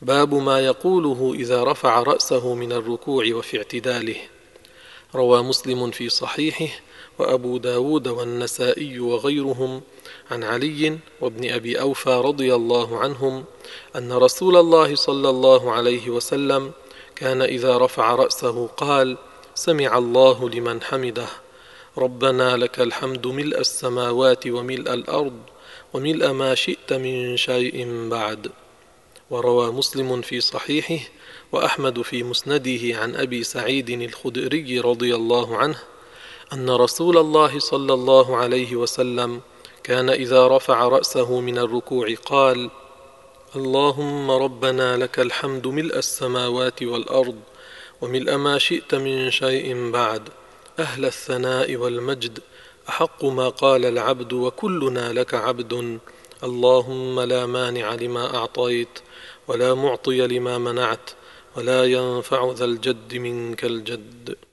باب ما يقوله إذا رفع رأسه من الركوع وفي اعتداله. روى مسلم في صحيحه وأبو داود والنسائي وغيرهم عن علي وابن أبي أوفى رضي الله عنهم أن رسول الله صلى الله عليه وسلم كان إذا رفع رأسه قال: سمع الله لمن حمده، ربنا لك الحمد ملء السماوات وملء الأرض وملء ما شئت من شيء بعد. وروى مسلم في صحيحه وأحمد في مسنده عن أبي سعيد الخدري رضي الله عنه أن رسول الله صلى الله عليه وسلم كان إذا رفع رأسه من الركوع قال: اللهم ربنا لك الحمد ملء السماوات والأرض وملء ما شئت من شيء بعد، أهل الثناء والمجد، أحق ما قال العبد وكلنا لك عبد، اللهم لا مانع لما أعطيت ولا معطي لما منعت ولا ينفع ذا الجد منك الجد.